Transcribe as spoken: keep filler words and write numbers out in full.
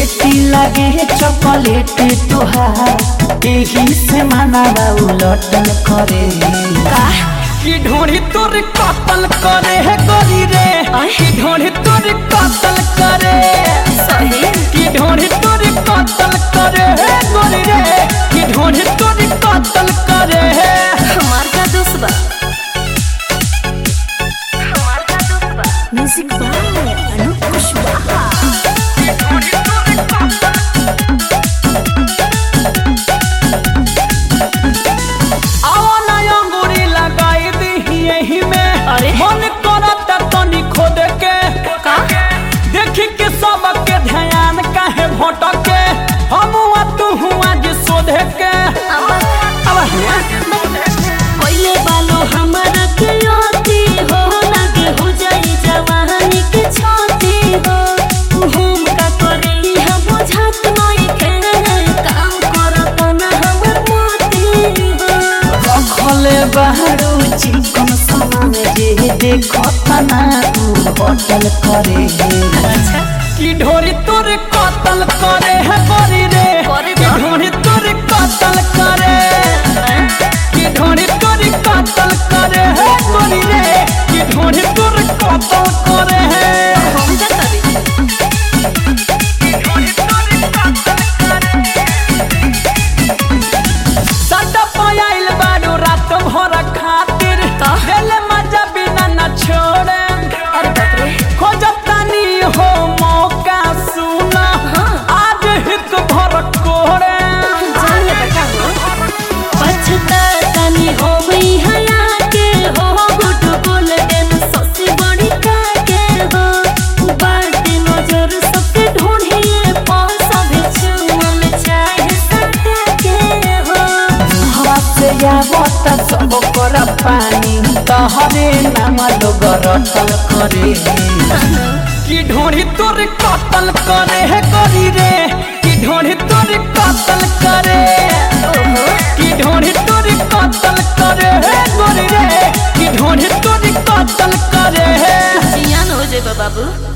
Tasty लगे chocolate तुहार एही से मनावा उलटन करे की ढोड़ी तोर कतल करे है गोरी रे की ढोड़ी तोर कतल करे सही की ढोड़ी तोर कतल करे है गोरी रे की ढोड़ी तोर कतल करे है हमार का दोस्त बा हमार का दोस्त बा म्यूजिक बाय अनूप कुशवाहा मन करता तनी खोद के देखी के सबके ध्यान काहे भटके हम तू हुआ जे शोधे के अब पहले बालो हमारा के आती हो लगे हो जाई जवानी के छाती हो हम का करी हम बुझात नहीं के काम करत ना हमर मोती हो रखले बाहरो चिकन सामान जे देखो तना तू होटल करे अच्छा की ढोरी तोर कतल करे है गोरी रे की ढोरी तोर कतल करे की ढोरी तोर कतल करे है गोरी रे की ढोरी तोर कतल करे है हम का करी सदा पायल बारू रात भर खातिर दिल मजा बिना न छोड़े अरे बाप रे खोजतानी हो मौका सुना आज हित भर कोड़े जानिए बेटा हो पछतानी हो गई हया के हो गुड बोल देन ससी बड़ी का के हो बात नजर सबके ढूंढिए पास बिछुआ में चाहे सटा के हो हवा से आवत सब कर पानी तहरे नाम लोग रटल करे की ढोड़ी तोर कतल करे है गोरी रे की ढोड़ी तोर कतल करे की ढोड़ी तोर कतल करे है गोरी रे की ढोड़ी तोर कतल करे है जियान हो जाए बाबू।